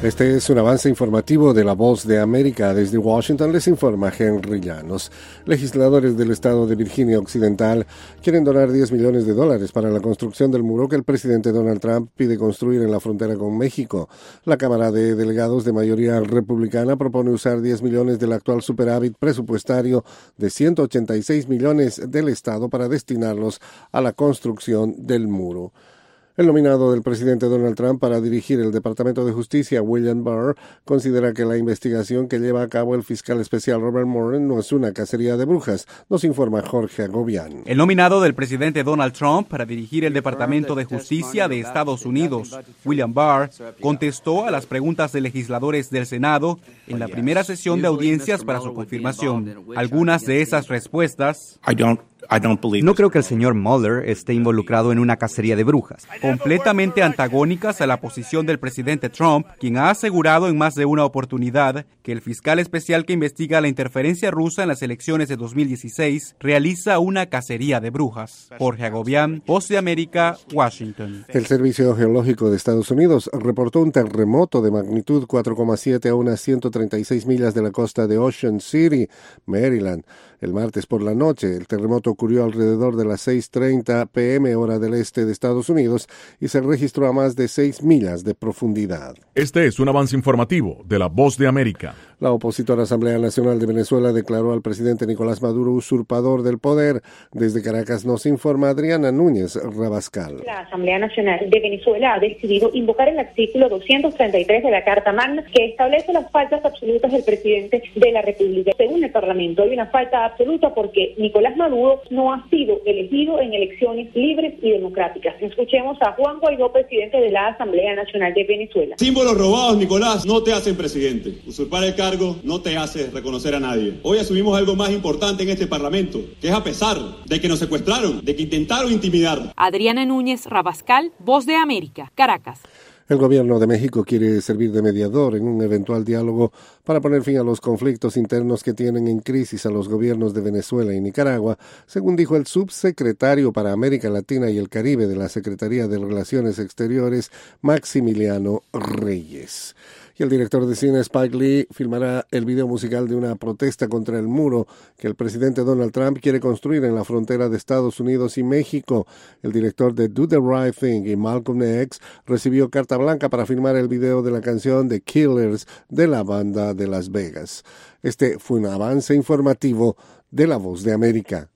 Este es un avance informativo de La Voz de América. Desde Washington les informa Henry Llanos. Legisladores del estado de Virginia Occidental quieren donar $10 millones para la construcción del muro que el presidente Donald Trump pide construir en la frontera con México. La Cámara de Delegados de mayoría republicana propone usar 10 millones del actual superávit presupuestario de 186 millones del estado para destinarlos a la construcción del muro. El nominado del presidente Donald Trump para dirigir el Departamento de Justicia, William Barr, considera que la investigación que lleva a cabo el fiscal especial Robert Mueller no es una cacería de brujas, nos informa Jorge Agobián. El nominado del presidente Donald Trump para dirigir el Departamento de Justicia de Estados Unidos, William Barr, contestó a las preguntas de legisladores del Senado en la primera sesión de audiencias para su confirmación. Algunas de esas respuestas: No creo que el señor Mueller esté involucrado en una cacería de brujas. Completamente antagónicas a la posición del presidente Trump, quien ha asegurado en más de una oportunidad que el fiscal especial que investiga la interferencia rusa en las elecciones de 2016 realiza una cacería de brujas. Jorge Agobián, Voz de América, Washington. El Servicio Geológico de Estados Unidos reportó un terremoto de magnitud 4,7 a unas 136 millas de la costa de Ocean City, Maryland. El martes por la noche, el terremoto ocurrió alrededor de las 6:30 p.m. hora del este de Estados Unidos y se registró a más de 6 millas de profundidad. Este es un avance informativo de La Voz de América. La opositora Asamblea Nacional de Venezuela declaró al presidente Nicolás Maduro usurpador del poder. Desde Caracas nos informa Adriana Núñez Rabascal. La Asamblea Nacional de Venezuela ha decidido invocar el artículo 233 de la Carta Magna, que establece las faltas absolutas del presidente de la República. Según el Parlamento, hay una falta absoluta porque Nicolás Maduro no ha sido elegido en elecciones libres y democráticas. Escuchemos a Juan Guaidó, presidente de la Asamblea Nacional de Venezuela. Símbolos robados, Nicolás, no te hacen presidente. Usurpar el cargo no te hace reconocer a nadie. Hoy asumimos algo más importante en este Parlamento, que es a pesar de que nos secuestraron, de que intentaron intimidar. Adriana Núñez Rabascal, Voz de América, Caracas. El gobierno de México quiere servir de mediador en un eventual diálogo para poner fin a los conflictos internos que tienen en crisis a los gobiernos de Venezuela y Nicaragua, según dijo el subsecretario para América Latina y el Caribe de la Secretaría de Relaciones Exteriores, Maximiliano Reyes. Y el director de cine Spike Lee filmará el video musical de una protesta contra el muro que el presidente Donald Trump quiere construir en la frontera de Estados Unidos y México. El director de Do the Right Thing y Malcolm X recibió carta blanca para filmar el video de la canción The Killers de la banda de Las Vegas. Este fue un avance informativo de La Voz de América.